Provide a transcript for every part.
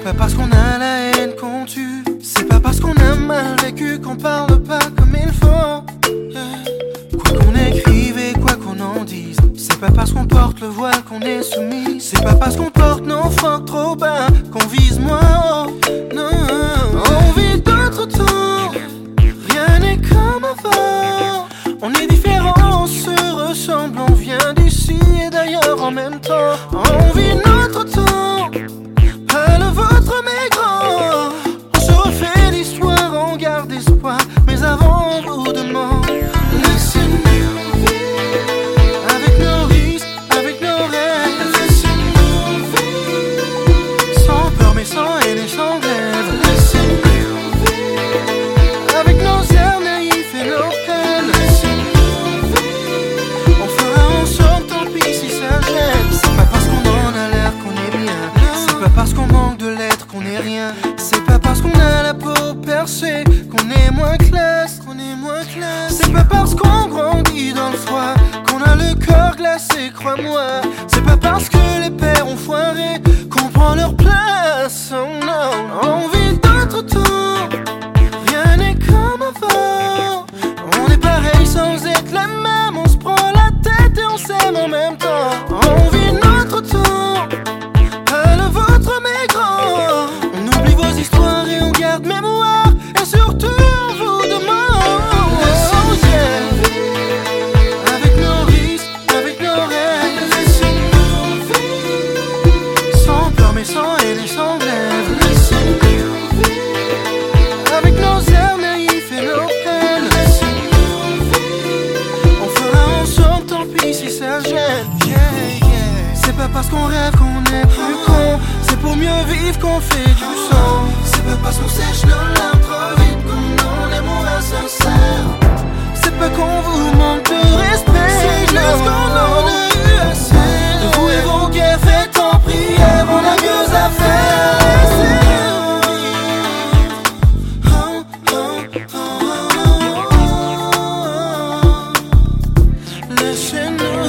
C'est pas parce qu'on a la haine qu'on tue. C'est pas parce qu'on a mal vécu qu'on parle pas comme il faut. Quoi qu'on écrive et quoi qu'on en dise, c'est pas parce qu'on porte le voile qu'on est soumis. C'est pas parce qu'on porte nos frocs trop bas qu'on vise moins haut. Non, on vit d'autres temps. Rien n'est comme avant. On est différents, on se ressemble. On vient d'ici et d'ailleurs en même temps. On vit notre temps, pas le vôtre mais grand. On se refait l'histoire, on garde espoir. Mais avant on vous demande, laissez-nous vivre avec nos risques, avec nos rêves. Laissez-nous vivre sans peur mais sans haine et sans grève. Laissez-nous vivre avec nos airs naïfs et nos peines. Laissez-nous vivre, on fera ensemble, tant pis si ça gêne. C'est pas parce qu'on en a l'air qu'on est bien. C'est pas parce qu'on manque de lettres qu'on est rien. C'est pas parce qu'on a la peau percée qu'on est moins classe, qu'on est moins classe. C'est pas parce qu'on grandit dans le froid qu'on a le cœur glacé, crois-moi. C'est pas parce que les pères ont foiré qu'on prend leur place. Oh non, on vit d'autres temps. Rien n'est comme avant. On est pareil sans être les mêmes. On se prend la tête et on s'aime en même temps. On vit notre temps, pas le vôtre mais grand. On oublie vos histoires et on garde mémoire. Et surtout on vous demande, laissez-nous vivre avec nos risques, avec nos rêves. Laissez-nous vivre sans peur mais sans haine et sans grève. Laissez-nous vivre avec nos airs naïfs et nos peines. Laissez-nous vivre, on fera ensemble, tant pis si ça gêne. C'est pas parce qu'on rêve qu'on est plus con. C'est pour mieux vivre qu'on fait du sang. C'est pas parce qu'on sèche nos larmes trop vite qu'on en est moins sincère. C'est pas qu'on vous manque de respect. C'est juste qu'on en a eu assez de vous et vos guerres faites en prière. On a mieux à faire. Laissez-nous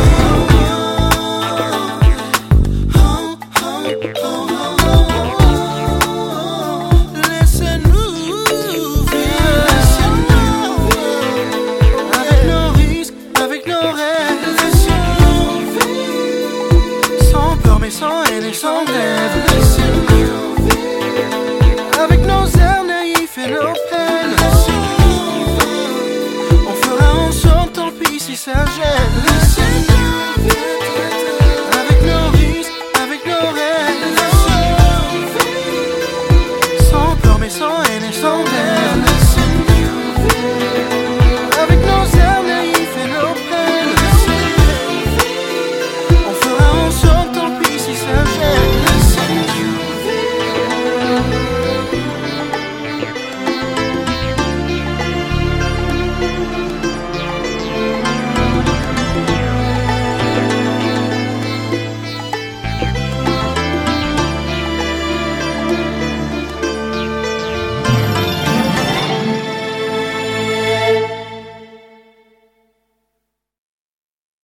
sans haine et sans grève. Laissez-nous vivre avec nos airs naïfs et nos peines. Laissez-nous vivre, on fera ensemble, tant pis si ça gêne.